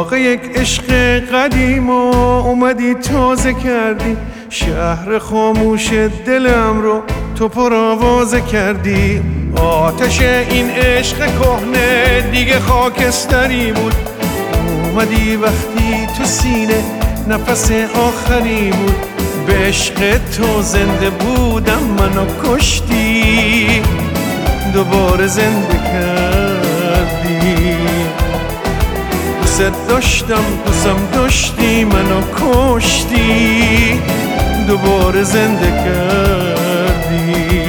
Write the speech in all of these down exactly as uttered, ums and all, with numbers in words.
چراغ یک عشق قدیم و اومدی تازه کردی، شهر خاموش دلم رو تو پرآوازه کردی. آتش این عشق کهنه دیگه خاکستری بود، اومدی وقتی تو سینه نفس آخری بود. به عشق تو زنده بودم منو کشتی، دوباره زنده کردی. دوست داشتم دوستم داشتی منو کشتی، دوباره زنده کردی.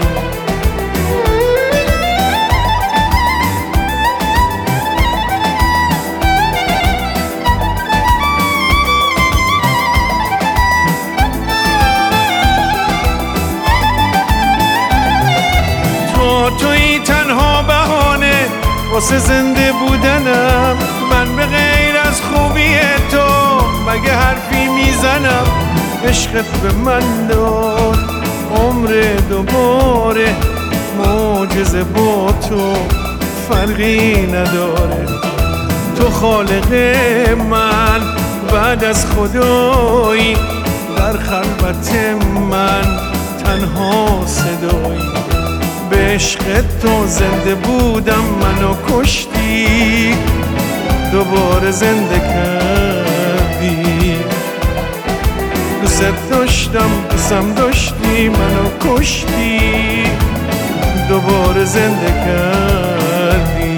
تویی تنها بهانه واسه زنده بودنم، من به غیر از خوبی تو مگه حرفی میزنم. عشقت به من داد عمر دوباره، معجزه با تو فرقی نداره. تو خالق من بعد از خدایی، در خلوت من تنها صدایی. به عشق تو زنده بودم منو کشتی، دوباره زنده کردی. دوست داشتم دوستم داشتی منو کشتی، دوباره زنده کردی.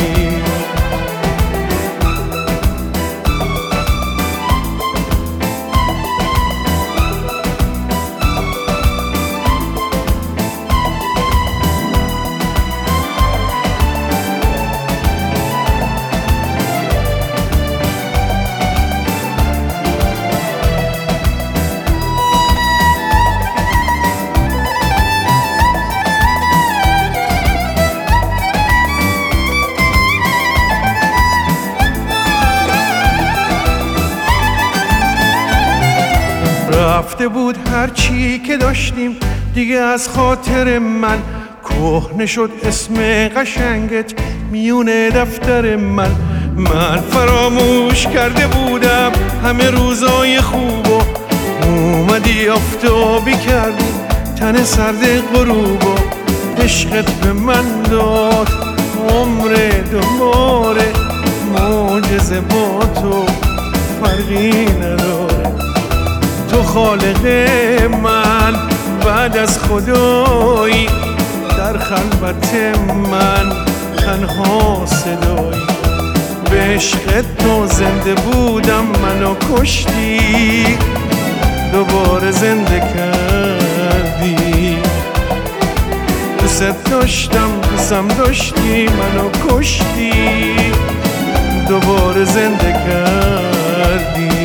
رفته بود هرچی که داشتیم دیگه از خاطر من، کهنه شد اسم قشنگت میونه دفتر من. من فراموش کرده بودم همه روزای خوبو، اومدی آفتابی کردی تن سرد غروبو. عشقت به من داد عمر دوباره، معجزه با تو فرقی نداره. تو خالق من بعد از خدایی، در خلوت من تنها صدایی. به عشق تو زنده بودم منو کشتی، دوباره زنده کردی. دوست داشتم دوستم داشتی منو کشتی، دوباره زنده کردی.